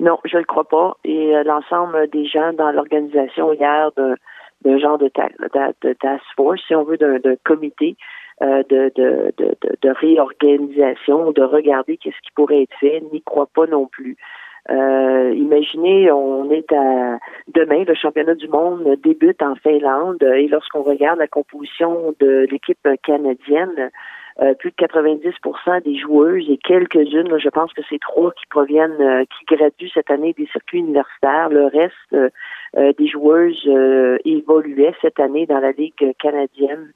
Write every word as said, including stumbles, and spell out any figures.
Non, je le crois pas. Et euh, l'ensemble des gens dans l'organisation hier de d'un genre de, ta, de, de task force, si on veut, d'un, d'un comité euh, de, de, de, de, de réorganisation, de regarder qu'est-ce qui pourrait être fait, n'y croit pas non plus. Euh, imaginez, on est à demain, le championnat du monde débute en Finlande et lorsqu'on regarde la composition de l'équipe canadienne, euh, plus de quatre-vingt-dix pour cent des joueuses et quelques-unes, là, je pense que c'est trois qui proviennent, euh, qui graduent cette année des circuits universitaires. Le reste euh, euh, des joueuses euh, évoluaient cette année dans la Ligue canadienne.